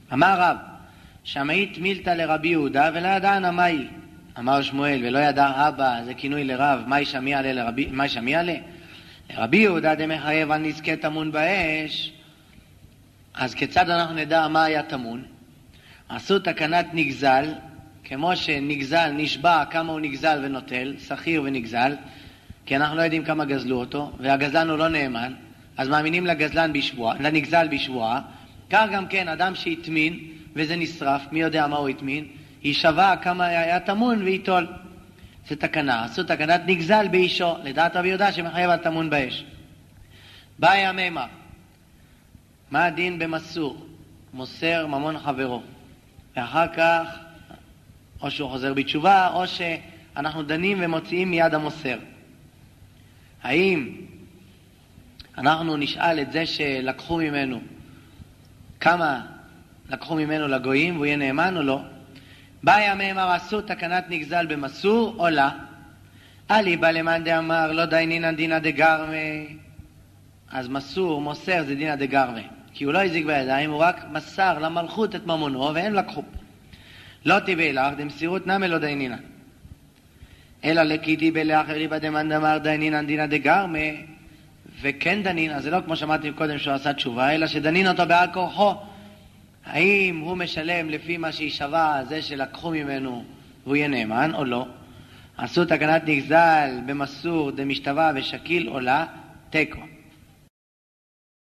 אמר רב, שמעית מילתא לרבי יהודה ולא ידע נמי. אמר שמואל, ולא ידע אבא, זה כינוי לרב, מה ישמיע לה? לרבי יהודה דמחייב על נזקי טמון באש. אז כיצד אנחנו נדע מה היה טמון? עשו תקנת נגזל, כמו שנגזל נשבע כמה הוא נגזל ונוטל, שכיר ונגזל, כי אנחנו לא יודעים כמה גזלו אותו, והגזלן הוא לא נאמן, אז מאמינים לנגזל בשבועה. כך גם כן, אדם שהתמין וזה נשרף, מי יודע מה הוא התמין, יישבע כמה היה טמון ויטול. זה תקנה, עשו תקנת נגזל באישו, לדעת רבי יהודה שמחייב על טמון באש. באי המימר, מה הדין במסור? מוסר ממון חברו, ואחר כך או שהוא חוזר בתשובה, או שאנחנו דנים ומוציאים מיד המוסר. האם אנחנו נשאל את זה שלקחו ממנו, כמה לקחו ממנו לגויים והוא יהיה נאמן או לא? באי המימר, עשו תקנת נגזל במסור או לא? אליבא למאן דאמר לא דיינינן דינא דגרמי. אז מסור, מוסר, זה דינא דגרמי, כי הוא לא הזיק בידיים, הוא רק מסר למלכות את ממונו והם לקחו. לא תיבי לך דמסירות נמי לא דיינינן, אלא לקידי בלאחר ליבא דמאן דאמר דיינינן דינא דגרמי, וכן דנין, אז זה לא כמו שאמרתי קודם שהוא עשה תשובה, אלא שדנין אותו בעל כורחו. האם הוא משלם לפי מה שישבע זה שלקחו ממנו והוא יהיה נאמן או לא? עשו תקנת נגזל במסור דמשתבע ושקיל עולה תיקו.